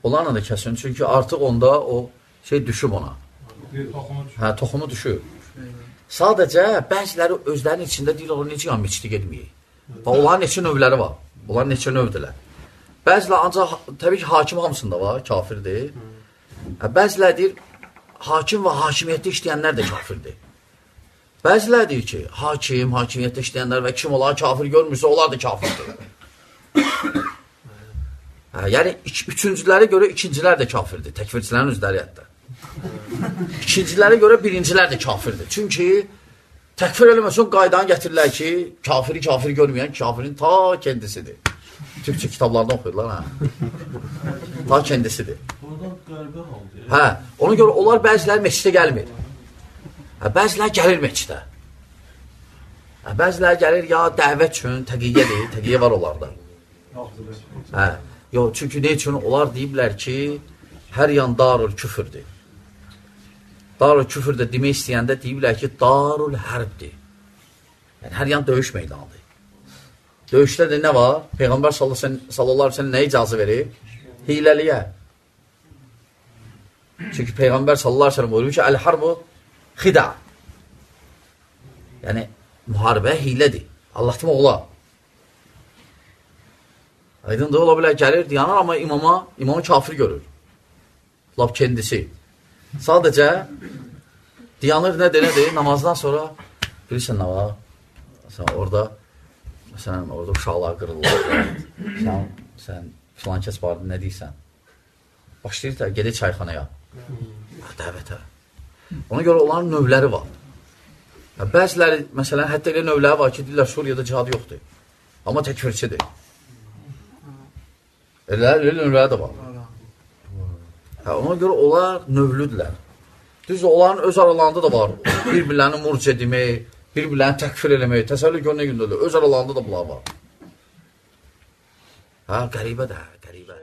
Onlarla da kəsin. Çünki artıq onda o şey düşüb ona. Hə, toxumu düşüb. Sadəcə bəziləri özlərinin içində deyir, o necə miçlik etməyək. Onların neçə növləri var. Onların neçə növdürlər. Bəziləri ancaq, təbii ki, hakim hamısında var, kafirdir. Bəziləri deyir, hakim və hakimiyyətdə işləyənlər də kafirdir. Bəziləri deyir ki, hakim, hakimiyyətdə işləyənlər və kim onları kafir görmürsə, onlar da kafirdir. Yəni, üçüncülərə görə ikincilər də kafirdir, təkfirçilərin özləri hətta. İkincilərə görə birincilər də kafirdir. Çünki təkfir eləməsin qaydanı gətirirlər ki, kafiri kafir görməyən kafirin ta kendisidir. Türkçe kitablardan oxuyurlar, hə? Ta kendisidir. Hə, ona görə onlar bəziləri meçidə gəlmir. Bəziləri gəlir meçidə. Bəziləri gəlir, ya dəvət üçün, təqiyyədir, təqiyyə var onlarda. Hə, yox, çünki ne üçün? Onlar deyiblər ki, hər yan darul küfürdür. Darul küfürdə demək istəyəndə deyiblər ki, darul hərbdir. Yəni, hər yan döyüş meydanıdır. Döyüşdə də nə var? Peyğəmbər sallallahu aleyhi ve sellem nə icazı verir? Hiləliyə. Çünki Peyğəmbər sallallahu aleyhi ve sellem buyurur ki, əl-harbu xida. Yəni, müharibə hilədir. Allah demək olar. Aydın da ola bilər, gəlir, dayanır, amma imamı kafir görür. Lab kendisi. Sadəcə dayanır, nədir? Namazdan sonra bilirsən nə var? Məsələn, orada uşaqlar qırılır. Sən filan kəs barədə nə deyirsən? Başlayır da, gedir çayxanaya. Dəvətə. Ona görə onların növləri var. Bəziləri, məsələn, hətta elə növləri var ki, deyirlər, Suriyada cihad yoxdur. Amma təkfirçidir. Elə növləri də var. Ona görə onlar növlüdürlər. Düz, onların öz aralarında da var. Bir-birlərini murciə demək, bir-birlərini təkfir eləmək, təsəvvür gör nə gündədir. Öz aralarında da bunlar var. Qəribə də, qəribə.